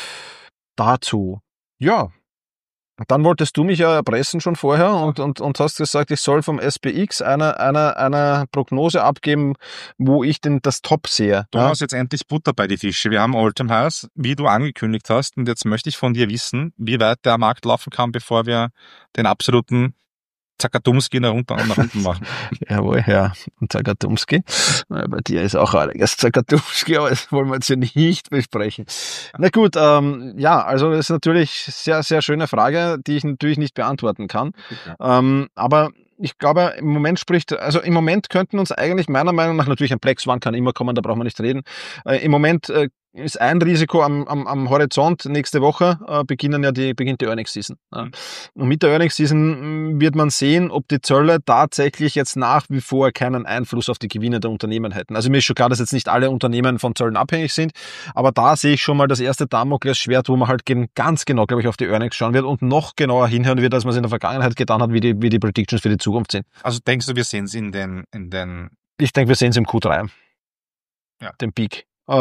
Dazu, ja. Dann wolltest du mich ja erpressen schon vorher und hast gesagt, ich soll vom SPX eine Prognose abgeben, wo ich denn das Top sehe. Du hast jetzt endlich Butter bei die Fische. Wir haben All-Time Highs, wie du angekündigt hast. Und jetzt möchte ich von dir wissen, wie weit der Markt laufen kann, bevor wir den absoluten Zakatumski nach unten machen. Jawohl, ja. Und Zakatumski. Bei dir ist auch einiges Zakatumski, aber das wollen wir jetzt hier nicht besprechen. Na gut, also das ist natürlich sehr, sehr schöne Frage, die ich natürlich nicht beantworten kann. Okay. Aber ich glaube, im Moment könnten uns eigentlich meiner Meinung nach, natürlich ein Black Swan kann immer kommen, da brauchen wir nicht reden. Im Moment ist ein Risiko am Horizont. Nächste Woche beginnt die Earnings Season. Und mit der Earnings Season wird man sehen, ob die Zölle tatsächlich jetzt nach wie vor keinen Einfluss auf die Gewinne der Unternehmen hätten. Also mir ist schon klar, dass jetzt nicht alle Unternehmen von Zöllen abhängig sind, aber da sehe ich schon mal das erste Damoklesschwert, wo man halt ganz genau, glaube ich, auf die Earnings schauen wird und noch genauer hinhören wird, als man es in der Vergangenheit getan hat, wie die Predictions für die Zukunft sind. Also denkst du, wir sehen es in den... Ich denke, wir sehen es im Q3. Ja. Den Peak.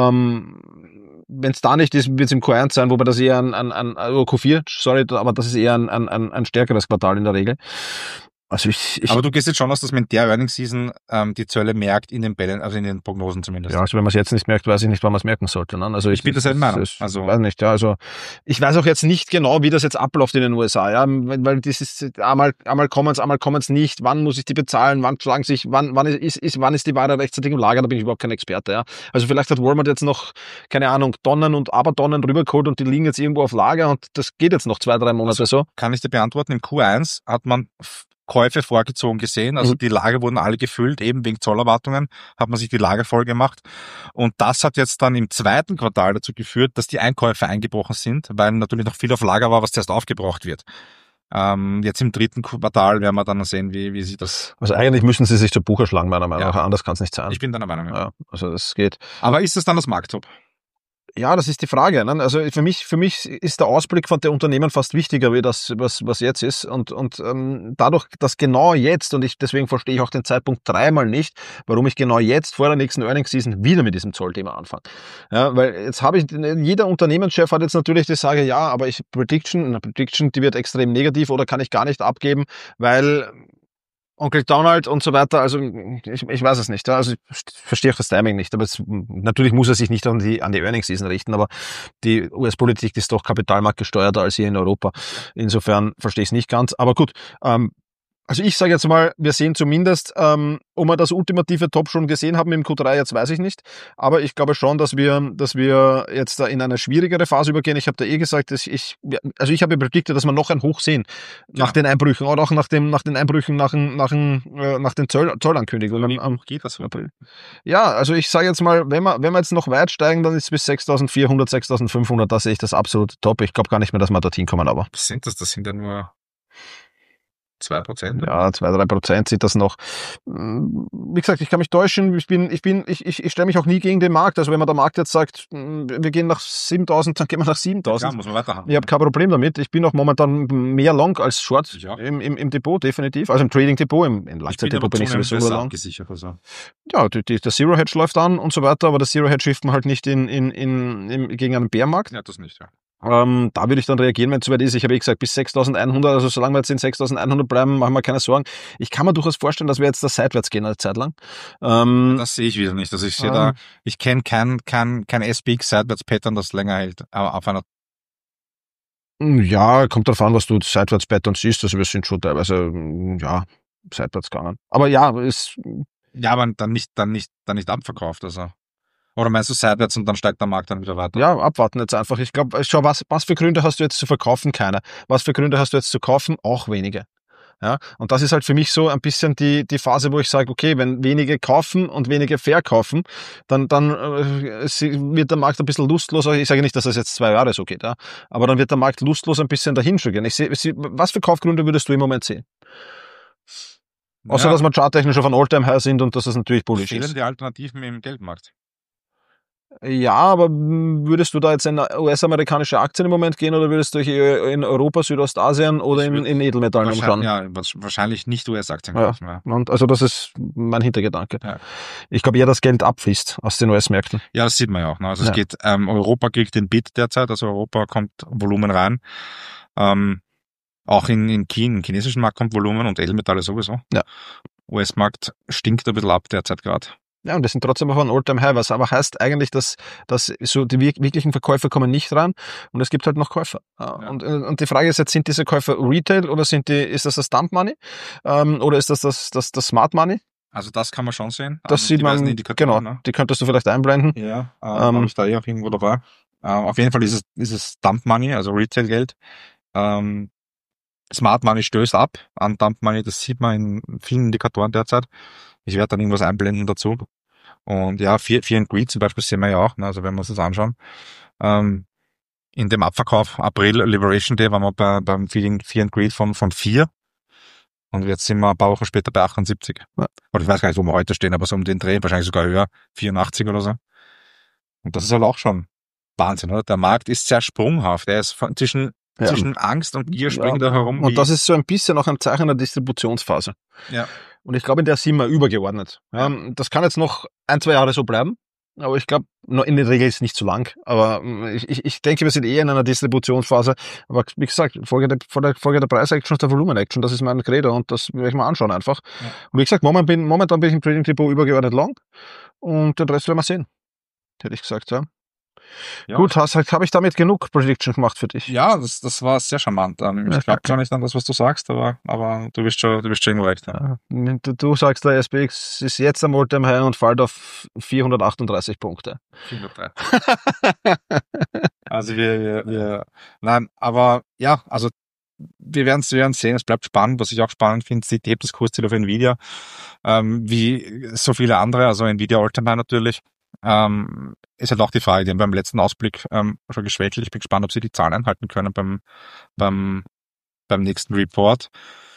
Wenn es da nicht ist, wird es im Q1 sein, wobei das eher Q4, aber das ist eher ein stärkeres Quartal in der Regel. Also aber du gehst jetzt schon aus, dass man in der Earnings Season die Zölle merkt in den Bällen, also in den Prognosen zumindest. Ja, also wenn man es jetzt nicht merkt, weiß ich nicht, wann man es merken sollte. Ne? Also ich bin derselben Meinung. Weiß nicht, ja, also ich weiß auch jetzt nicht genau, wie das jetzt abläuft in den USA, ja, weil das ist einmal kommen es nicht. Wann muss ich die bezahlen? Wann sagen sich, wann ist die Ware rechtzeitig im Lager? Da bin ich überhaupt kein Experte. Ja. Also vielleicht hat Walmart jetzt noch keine Ahnung Tonnen und Abertonnen rübergeholt und die liegen jetzt irgendwo auf Lager und das geht jetzt noch 2-3 Monate so. Kann ich dir beantworten? Im Q1 hat man Käufe vorgezogen gesehen, also die Lager wurden alle gefüllt, eben wegen Zollerwartungen hat man sich die Lager voll gemacht und das hat jetzt dann im zweiten Quartal dazu geführt, dass die Einkäufe eingebrochen sind, weil natürlich noch viel auf Lager war, was zuerst aufgebraucht wird. Jetzt im dritten Quartal werden wir dann sehen, wie sich das... Also eigentlich müssen sie sich zur Buche schlagen, meiner Meinung nach, anders kann es nicht sein. Ich bin deiner Meinung, ja. Also das geht. Aber ist es dann das Markttop? Ja, das ist die Frage. Ne? Also für mich ist der Ausblick von der Unternehmen fast wichtiger, wie das, was jetzt ist. Und dadurch, dass genau jetzt, und deswegen verstehe ich auch den Zeitpunkt dreimal nicht, warum ich genau jetzt vor der nächsten Earnings Season wieder mit diesem Zollthema anfange. Ja, weil jetzt jeder Unternehmenschef hat jetzt natürlich die Sage, ja, aber eine Prediction, die wird extrem negativ oder kann ich gar nicht abgeben, weil Onkel Donald und so weiter, also ich weiß es nicht. Ja. Also ich verstehe auch das Timing nicht. Aber natürlich muss er sich nicht an die Earnings Season richten, aber die US-Politik ist doch kapitalmarktgesteuerter als hier in Europa. Insofern verstehe ich es nicht ganz. Aber gut, Also ich sage jetzt mal, wir sehen zumindest, ob wir das ultimative Top schon gesehen haben im Q3, jetzt weiß ich nicht. Aber ich glaube schon, dass wir jetzt da in eine schwierigere Phase übergehen. Ich habe da gesagt, ich habe ja prediktet, dass wir noch ein Hoch sehen nach den Einbrüchen oder auch nach den Einbrüchen nach den Zollankündigungen. Geht das so? Ja, also ich sage jetzt mal, wenn wir jetzt noch weit steigen, dann ist es bis 6.400, 6.500, da sehe ich das absolut top. Ich glaube gar nicht mehr, dass wir dorthin kommen, aber. Was sind das? Das sind ja nur 2%? Ja, 2-3% sind das noch. Wie gesagt, ich kann mich täuschen. Ich stelle mich auch nie gegen den Markt. Also wenn man der Markt jetzt sagt, wir gehen nach 7.000, dann gehen wir nach 7.000. Ja, muss man weiterhaben. Ich habe kein Problem damit. Ich bin auch momentan mehr Long als Short im Depot, definitiv. Also im Trading-Depot, im Langzeit-Depot bin ich sowieso nur Long. Also. Ja, der Zero-Hedge läuft an und so weiter, aber der Zero-Hedge hilft mir halt nicht gegen einen Bärmarkt. Ja, das nicht, ja. Da würde ich dann reagieren, wenn es soweit ist. Ich habe gesagt, bis 6.100, also solange wir jetzt in 6.100 bleiben, machen wir keine Sorgen. Ich kann mir durchaus vorstellen, dass wir jetzt da seitwärts gehen eine Zeit lang. Das sehe ich wieder nicht. Also ich sehe ich kenne kein SPX-Seitwärts-Pattern, das länger hält. Aber auf einer. Ja, kommt darauf an, was du Seitwärts-Pattern siehst. Also wir sind schon teilweise, seitwärts gegangen. Aber ja, ja, aber dann nicht abverkauft, also. Oder meinst du seitwärts und dann steigt der Markt dann wieder weiter? Ja, abwarten jetzt einfach. Ich glaube, schau, was für Gründe hast du jetzt zu verkaufen? Keine. Was für Gründe hast du jetzt zu kaufen? Auch wenige. Ja, und das ist halt für mich so ein bisschen die Phase, wo ich sage, okay, wenn wenige kaufen und wenige verkaufen, dann wird der Markt ein bisschen lustlos. Ich sage nicht, dass das jetzt 2 Jahre so geht, ja, aber dann wird der Markt lustlos ein bisschen dahin gehen. Was für Kaufgründe würdest du im Moment sehen? Außer, dass wir charttechnisch auf einem All-Time-High sind und dass das natürlich bullish ist. Fehlen die Alternativen im Geldmarkt? Ja, aber würdest du da jetzt in US-amerikanische Aktien im Moment gehen oder würdest du hier in Europa, Südostasien oder in Edelmetallen umschauen? Ja, wahrscheinlich nicht US-Aktien kaufen. Ja. Und also das ist mein Hintergedanke. Ja. Ich glaube eher, dass Geld abfließt aus den US-Märkten. Ja, das sieht man ja auch. Ne? Also es geht, Europa kriegt den Bid derzeit, also Europa kommt Volumen rein. Auch im chinesischen Markt kommt Volumen und Edelmetalle sowieso. Ja. US-Markt stinkt ein bisschen ab derzeit gerade. Ja, und das sind trotzdem auf einem All-Time-High, was aber heißt eigentlich, dass so die wirklichen Verkäufer kommen nicht ran und es gibt halt noch Käufer. Ja. Und die Frage ist jetzt, sind diese Käufer Retail oder ist das Dump Money oder ist das Smart Money? Also das kann man schon sehen. Das sieht man, genau, ne? Die könntest du vielleicht einblenden. Ja, habe ich da auch irgendwo dabei. Auf jeden Fall ist es Dump Money, also Retail-Geld. Smart Money stößt ab an Dump Money, das sieht man in vielen Indikatoren derzeit. Ich werde dann irgendwas einblenden dazu. Und ja, Fear and Greed zum Beispiel sehen wir ja auch, ne? Also wenn wir uns das anschauen. In dem Abverkauf April Liberation Day waren wir beim Fear and Greed von 4. Und jetzt sind wir ein paar Wochen später bei 78. Ja. Oder ich weiß gar nicht, wo wir heute stehen, aber so um den Dreh, wahrscheinlich sogar höher, 84 oder so. Und das ist halt auch schon Wahnsinn, oder? Der Markt ist sehr sprunghaft. Er ist zwischen Angst und Gier springt er herum. Und das ist so ein bisschen auch ein Zeichen der Distributionsphase. Ja. Und ich glaube, in der sind wir übergeordnet. Ja, das kann jetzt noch 1-2 Jahre so bleiben. Aber ich glaube, in der Regel ist es nicht zu lang. Aber ich denke, wir sind eher in einer Distributionsphase. Aber wie gesagt, Folge der Preis-Action ist der Volumen-Action. Das ist mein Credo und das werde ich mal anschauen einfach. Ja. Und wie gesagt, momentan bin ich im Trading-Depot übergeordnet long. Und den Rest werden wir sehen. Hätte ich gesagt, ja. Ja. Gut, habe ich damit genug Prediction gemacht für dich? Ja, das war sehr charmant. Ich glaube gar nicht an das, was du sagst, aber du bist schon irgendwo recht. Ja. Du sagst, der SPX ist jetzt am All-Time High und fällt auf 438 Punkte. 403. Also nein, aber ja, also wir werden sehen, es bleibt spannend. Was ich auch spannend finde, sie hebt das Kursziel auf Nvidia, wie so viele andere, also Nvidia All-Time High natürlich. Ist halt auch die Frage, die haben beim letzten Ausblick schon geschwächelt. Ich bin gespannt, ob sie die Zahlen einhalten können beim nächsten Report.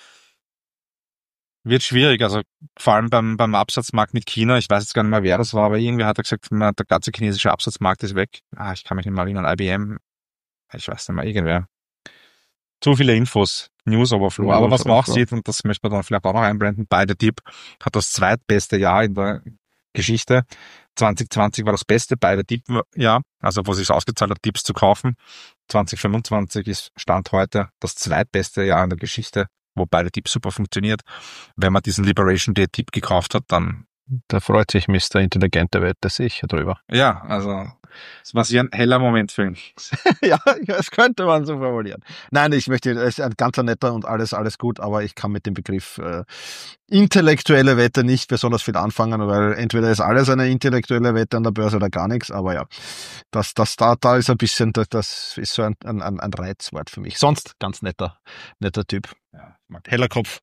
Wird schwierig, also vor allem beim Absatzmarkt mit China. Ich weiß jetzt gar nicht mehr, wer das war, aber irgendwie hat er gesagt, der ganze chinesische Absatzmarkt ist weg. Ich kann mich nicht mal erinnern, IBM. Ich weiß nicht mehr, irgendwer. Zu viele Infos, News Overflow. Aber was man auch sieht, und das möchte man dann vielleicht auch noch einblenden, ByteDip hat das zweitbeste Jahr in der Geschichte. 2020 war das beste ByteDip-Jahr, also wo es sich ausgezahlt hat, Dips zu kaufen. 2025 ist Stand heute das zweitbeste Jahr in der Geschichte, wo ByteDip super funktioniert. Wenn man diesen Liberation Day Dip gekauft hat, dann... Da freut sich Mr. Intelligente Welt, das sehe ich drüber. Ja, also Das war sicher ein heller Moment für ihn. Ja, das könnte man so formulieren. Nein, es ist ein ganz netter und alles gut, aber ich kann mit dem Begriff intellektuelle Wette nicht besonders viel anfangen, weil entweder ist alles eine intellektuelle Wette an der Börse oder gar nichts, aber ja, da ist ein bisschen, das ist so ein Reizwort für mich. Sonst ganz netter Typ. Ja, ich mag heller Kopf.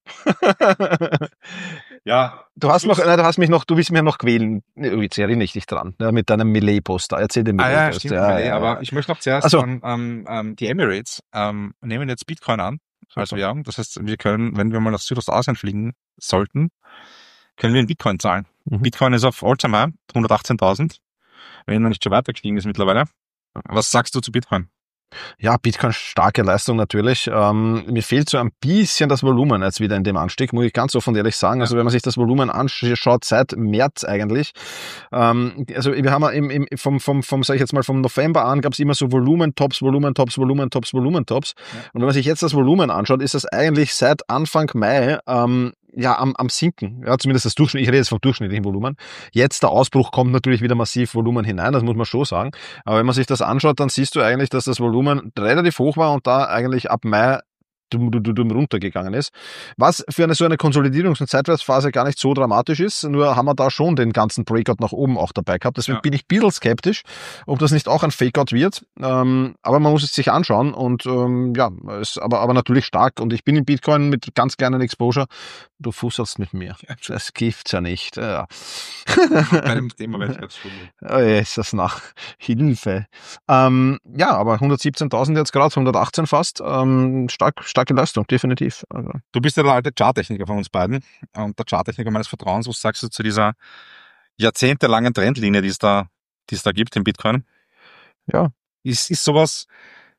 Ja. Du willst mich noch quälen. Jetzt erinnere ich dich dran, ne, mit deinem Millet-Poster. Erzähl den Millet-Post. Stimmt, Millet, aber ich möchte noch zuerst die Emirates nehmen jetzt Bitcoin an als Währung. Das heißt, wir können, wenn wir mal nach Südostasien fliegen sollten, können wir in Bitcoin zahlen. Bitcoin ist auf All-Time High, 118.000. Wenn er nicht schon weiter gestiegen ist mittlerweile. Was sagst du zu Bitcoin? Ja, Bitcoin, starke Leistung natürlich. Mir fehlt so ein bisschen das Volumen jetzt wieder in dem Anstieg, muss ich ganz offen und ehrlich sagen. Also wenn man sich das Volumen anschaut, seit März eigentlich. Also wir haben sag ich jetzt mal, vom November an gab es immer so Volumentops. Und wenn man sich jetzt das Volumen anschaut, ist das eigentlich seit Anfang Mai am Sinken. Ja, zumindest das Durchschnitt. Ich rede jetzt vom durchschnittlichen Volumen. Jetzt der Ausbruch kommt natürlich wieder massiv Volumen hinein, das muss man schon sagen. Aber wenn man sich das anschaut, dann siehst du eigentlich, dass das Volumen relativ hoch war und da eigentlich ab Mai runtergegangen ist. Was für so eine Konsolidierungs- und Seitwärtsphase gar nicht so dramatisch ist, nur haben wir da schon den ganzen Breakout nach oben auch dabei gehabt. Deswegen bin ich ein bisschen skeptisch, ob das nicht auch ein Fakeout wird. Aber man muss es sich anschauen und aber natürlich stark. Und ich bin in Bitcoin mit ganz kleinen Exposure. Du fusselst mit mir. Das gibt's ja nicht. Ja. Bei dem Thema werde ich ganz schwummelig. Ist das nach Hilfe. Aber 117.000 jetzt gerade, 118 fast. Starke Leistung, definitiv. Also. Du bist ja der alte Charttechniker von uns beiden und der Charttechniker meines Vertrauens. Was sagst du zu dieser jahrzehntelangen Trendlinie, die es da gibt im Bitcoin? Ja. Ist sowas,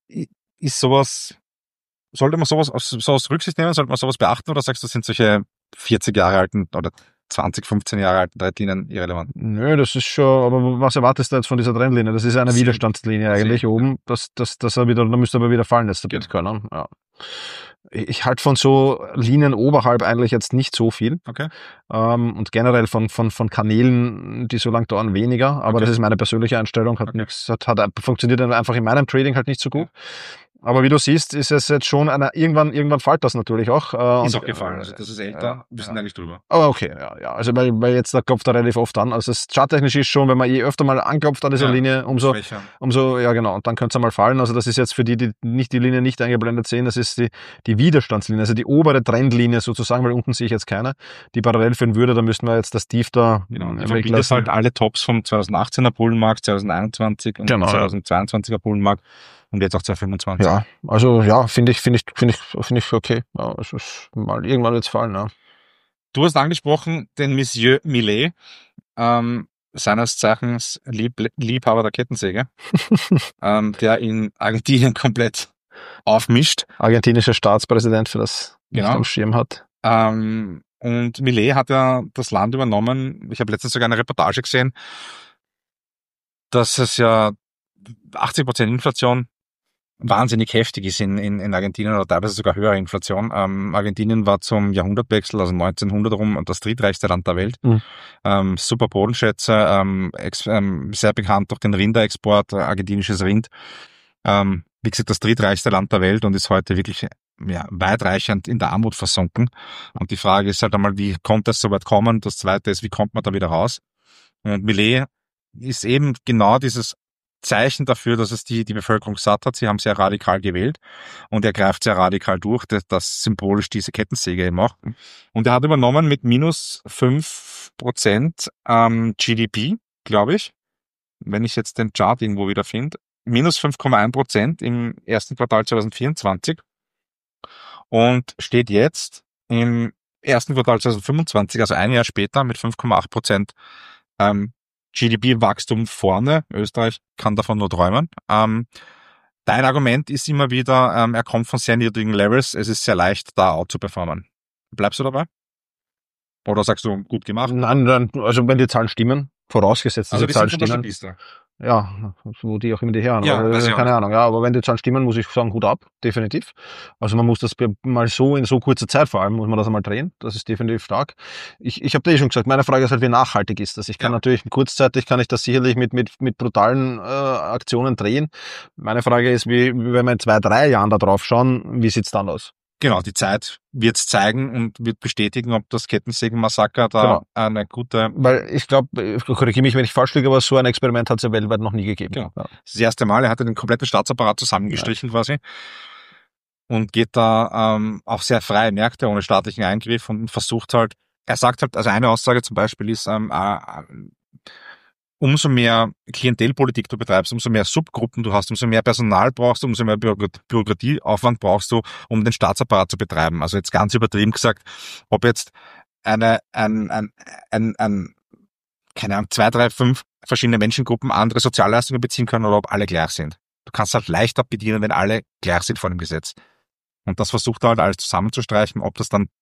sollte man sowas Rücksicht nehmen? Sollte man sowas beachten? Oder sagst du, sind solche 40 Jahre alten oder 20, 15 Jahre alten Trendlinien irrelevant? Nö, das ist schon, aber was erwartest du jetzt von dieser Trendlinie? Das ist eine Widerstandslinie eigentlich oben. Da müsste aber wieder fallen jetzt der Bitcoin. Ja. Ich halte von so Linien oberhalb eigentlich jetzt nicht so viel. Okay. Und generell von Kanälen, die so lang dauern, weniger. Aber das ist meine persönliche Einstellung. Funktioniert einfach in meinem Trading halt nicht so gut. Aber wie du siehst, ist es jetzt schon irgendwann fällt das natürlich auch. Ist auch gefallen, also das ist älter, wir sind eigentlich drüber. Aber okay, ja. Also weil jetzt, da klopft er relativ oft an. Also das charttechnisch ist schon, wenn man öfter mal anklopft an dieser Linie, umso, ja genau, und dann könnte es mal fallen. Also das ist jetzt für die nicht die Linie nicht eingeblendet sehen, das ist die Widerstandslinie, also die obere Trendlinie sozusagen, weil unten sehe ich jetzt keine, die parallel führen würde, da müssten wir jetzt das Tief da weglassen. Halt alle Tops vom 2018er Bullenmarkt, 2021 und 2022er Bullenmarkt. Und jetzt auch 2025. Ja, also ja, finde ich okay. Ja, es ist mal irgendwann wird's fallen, ja. Du hast angesprochen den Monsieur Millet, seines Zeichens Liebhaber der Kettensäge, der in Argentinien komplett aufmischt. Argentinischer Staatspräsident, für das nicht am Schirm hat. Und Millet hat ja das Land übernommen. Ich habe letztens sogar eine Reportage gesehen, dass es ja 80% Inflation wahnsinnig heftig ist in Argentinien oder teilweise sogar höhere Inflation. Argentinien war zum Jahrhundertwechsel, also 1900 rum, das drittreichste Land der Welt. Super Bodenschätze, sehr bekannt durch den Rinderexport, argentinisches Rind. Wie gesagt, das drittreichste Land der Welt und ist heute wirklich weitreichend in der Armut versunken. Und die Frage ist halt einmal, wie konnte es so weit kommen? Das zweite ist, wie kommt man da wieder raus? Und Millet ist eben genau dieses Zeichen dafür, dass es die Bevölkerung satt hat. Sie haben sehr radikal gewählt und er greift sehr radikal durch, das symbolisch diese Kettensäge eben auch. Und er hat übernommen mit minus 5% GDP, glaube ich, wenn ich jetzt den Chart irgendwo wieder finde, minus 5,1% im ersten Quartal 2024 und steht jetzt im ersten Quartal 2025, also ein Jahr später, mit 5,8% GDP-Wachstum vorne. Österreich kann davon nur träumen. Dein Argument ist immer wieder, er kommt von sehr niedrigen Levels, es ist sehr leicht, da out zu performen. Bleibst du dabei? Oder sagst du, gut gemacht? Nein, also wenn die Zahlen stimmen, vorausgesetzt diese Zahlen stimmen. ja, wo die auch immer die herren. Ja, weiß ich auch Keine nicht. Ahnung, ja, aber wenn die Zahlen stimmen, muss ich sagen, Hut ab, definitiv. Also man muss das mal so in so kurzer Zeit vor allem, muss man das einmal drehen. Das ist definitiv stark. Ich habe dir schon gesagt, meine Frage ist halt, wie nachhaltig ist das? Ich kann Ja. natürlich kurzzeitig kann ich das sicherlich mit brutalen Aktionen drehen. Meine Frage ist, wenn wir in 2, 3 Jahren da drauf schauen, wie sieht's dann aus? Genau, die Zeit wird's zeigen und wird bestätigen, ob das Kettensägen-Massaker da Genau. eine gute... Weil ich glaube, korrigiere mich, wenn ich falsch liege, aber so ein Experiment hat es ja weltweit noch nie gegeben. Genau. Ja. Das erste Mal, er hat den kompletten Staatsapparat zusammengestrichen quasi und geht da auf sehr freie Märkte ohne staatlichen Eingriff und versucht halt, er sagt halt, also eine Aussage zum Beispiel ist, umso mehr Klientelpolitik du betreibst, umso mehr Subgruppen du hast, umso mehr Personal brauchst du, umso mehr Bürokratieaufwand brauchst du, um den Staatsapparat zu betreiben. Also jetzt ganz übertrieben gesagt, ob jetzt keine Ahnung, 2, 3, 5 verschiedene Menschengruppen andere Sozialleistungen beziehen können oder ob alle gleich sind. Du kannst halt leichter bedienen, wenn alle gleich sind vor dem Gesetz. Und das versucht er halt alles zusammenzustreichen, ob das dann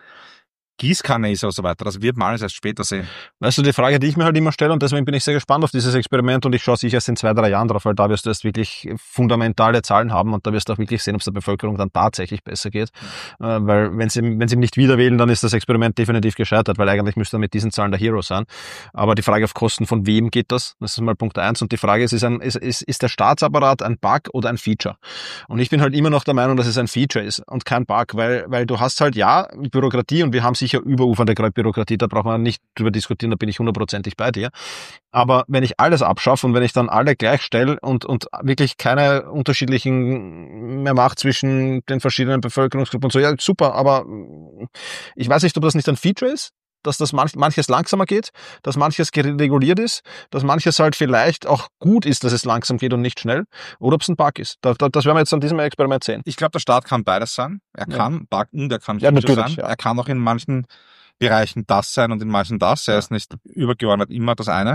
Gießkanne ist oder so weiter. Das wird man alles erst später sehen. Weißt du, die Frage, die ich mir halt immer stelle, und deswegen bin ich sehr gespannt auf dieses Experiment und ich schaue sicher erst in 2, 3 Jahren drauf, weil da wirst du erst wirklich fundamentale Zahlen haben und da wirst du auch wirklich sehen, ob es der Bevölkerung dann tatsächlich besser geht. Weil wenn sie nicht wieder wählen, dann ist das Experiment definitiv gescheitert, weil eigentlich müsste er mit diesen Zahlen der Hero sein. Aber die Frage auf Kosten von wem geht das? Das ist mal Punkt 1. Und die Frage ist, ist der Staatsapparat ein Bug oder ein Feature? Und ich bin halt immer noch der Meinung, dass es ein Feature ist und kein Bug, weil du hast halt, ja, Bürokratie und wir haben sicher überufernde Bürokratie, da braucht man nicht drüber diskutieren, da bin ich 100%ig bei dir. Aber wenn ich alles abschaffe und wenn ich dann alle gleichstelle und wirklich keine unterschiedlichen mehr mache zwischen den verschiedenen Bevölkerungsgruppen und so, ja, super, aber ich weiß nicht, ob das nicht ein Feature ist, dass das manches langsamer geht, dass manches reguliert ist, dass manches halt vielleicht auch gut ist, dass es langsam geht und nicht schnell, oder ob es ein Bug ist. Das werden wir jetzt an diesem Experiment sehen. Ich glaube, der Staat kann beides sein. Er kann Bug und er kann Ja, Feature natürlich, sein. ja. Er kann auch in manchen Bereichen das sein und in manchen das. Er ist nicht übergeordnet immer das eine.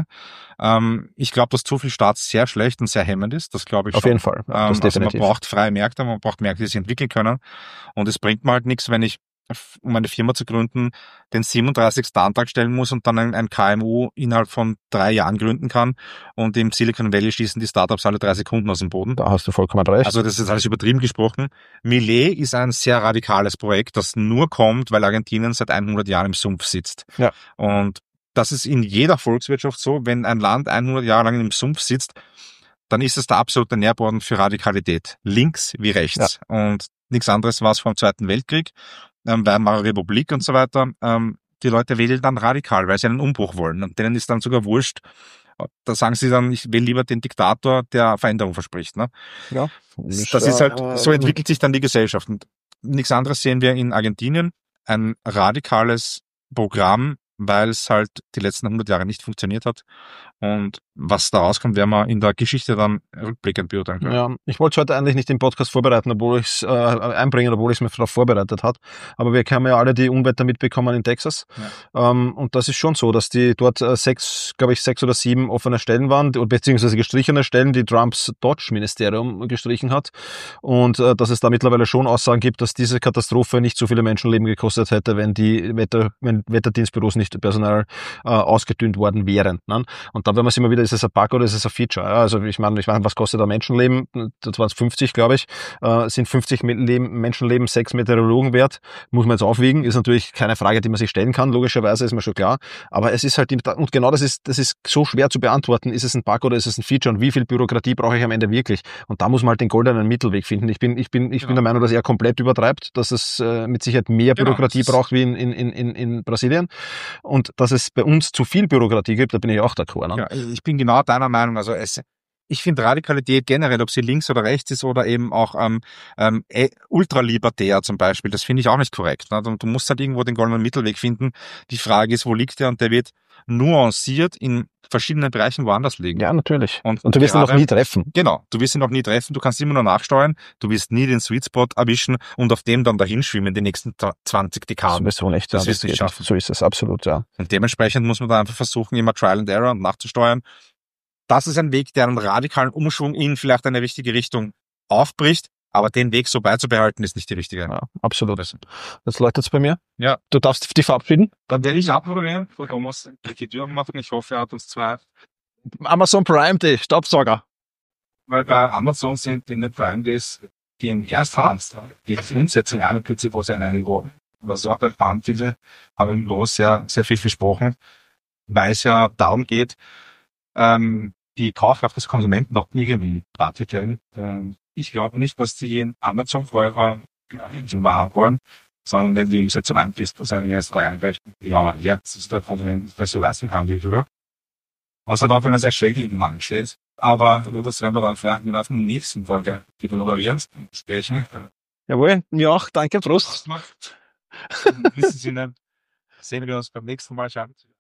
Ich glaube, dass zu viel Staat sehr schlecht und sehr hemmend ist. Das glaube ich Auf schon. jeden Fall. Ja, das also man definitiv. braucht freie Märkte, man braucht Märkte, die sich entwickeln können. Und es bringt mir halt nichts, wenn ich, um eine Firma zu gründen, den 37. Antrag stellen muss und dann ein KMU innerhalb von 3 Jahren gründen kann und im Silicon Valley schießen die Startups alle 3 Sekunden aus dem Boden. Da hast du vollkommen recht. Also das ist alles übertrieben gesprochen. Millet ist ein sehr radikales Projekt, das nur kommt, weil Argentinien seit 100 Jahren im Sumpf sitzt. Ja. Und das ist in jeder Volkswirtschaft so, wenn ein Land 100 Jahre lang im Sumpf sitzt, dann ist es der absolute Nährboden für Radikalität. Links wie rechts. Ja. Und nichts anderes war es vor dem Zweiten Weltkrieg, Weimarer Republik und so weiter. Die Leute wählen dann radikal, weil sie einen Umbruch wollen. Und denen ist dann sogar wurscht. Da sagen sie dann, ich will lieber den Diktator, der Veränderung verspricht. Ne? Ja. Das ist halt, so entwickelt sich dann die Gesellschaft. Und nichts anderes sehen wir in Argentinien. Ein radikales Programm, weil es halt die letzten 100 Jahre nicht funktioniert hat. Und was da rauskommt, werden wir in der Geschichte dann rückblickend beurteilen können. Ja, ich wollte es heute eigentlich nicht im Podcast vorbereiten, obwohl ich es einbringen, obwohl ich es mir darauf vorbereitet hat. Aber wir haben ja alle die Unwetter mitbekommen in Texas. Ja. Und das ist schon so, dass die dort 6 oder 7 offene Stellen waren, beziehungsweise gestrichene Stellen, die Trumps Dodge-Ministerium gestrichen hat. Und dass es da mittlerweile schon Aussagen gibt, dass diese Katastrophe nicht so viele Menschenleben gekostet hätte, wenn wenn Wetterdienstbüros nicht personal ausgedünnt worden wären. Ne? Und da werden wir es immer wieder, ist es ein Bug oder ist es ein Feature? Ja, also ich meine, was kostet ein Menschenleben? Das waren 50, glaube ich. Sind 50 Menschenleben 6 Meteorologen wert? Muss man jetzt aufwiegen? Ist natürlich keine Frage, die man sich stellen kann, logischerweise, ist mir schon klar. Aber es ist halt, und genau das ist so schwer zu beantworten. Ist es ein Bug oder ist es ein Feature? Und wie viel Bürokratie brauche ich am Ende wirklich? Und da muss man halt den goldenen Mittelweg finden. Ich bin der Meinung, dass er komplett übertreibt, dass es mit Sicherheit mehr Bürokratie braucht wie in Brasilien. Und dass es bei uns zu viel Bürokratie gibt, da bin ich auch d'accord. Ne? Ja, ich bin genau deiner Meinung. Also ich finde Radikalität generell, ob sie links oder rechts ist oder eben auch ultralibertär zum Beispiel, das finde ich auch nicht korrekt. Ne? Du musst halt irgendwo den goldenen Mittelweg finden. Die Frage ist, wo liegt der? Und der wird nuanciert in verschiedenen Bereichen woanders liegen. Ja, natürlich. Und du wirst ihn noch nie treffen. Genau, du wirst ihn noch nie treffen, du kannst immer nur nachsteuern, du wirst nie den Sweet Spot erwischen und auf dem dann dahin schwimmen die nächsten 20 Dekaden. Das sowieso nicht. Das wirst du nicht schaffen. So ist es, absolut, ja. Und dementsprechend muss man da einfach versuchen, immer Trial and Error und nachzusteuern. Das ist ein Weg, der einen radikalen Umschwung in vielleicht eine richtige Richtung aufbricht, aber den Weg so beizubehalten, ist nicht die richtige. Ja, absolut. Jetzt läutet's bei mir. Ja. Du darfst dich verabschieden. Dann werde ich abmoderieren. Ich hoffe, er hat uns 2 Amazon Prime Day, Staubsauger. Weil bei Amazon sind in den Prime Days die im Ersthand die Umsetzung einer plötzlich was einen wollen. Was auch bei Pfandbriefe habe ich im Los sehr, sehr viel versprochen, weil es ja darum geht, die Kaufkraft des Konsumenten noch irgendwie darzustellen. Ich glaube nicht, dass die in Amazon vorher wahr wollen, sondern wenn die Umsetzung anbist, was eigentlich erst reinreichen. Ja, jetzt ist der Konsument bei so Leistung haben die drüber. Außer dann, wenn er sehr schräg Mann steht. Aber das werden wir dann vielleicht auf der nächsten Folge evaluieren, sprechen. Jawohl, mir auch, danke, Prost. In diesem Sinne sehen wir uns beim nächsten Mal. Ciao.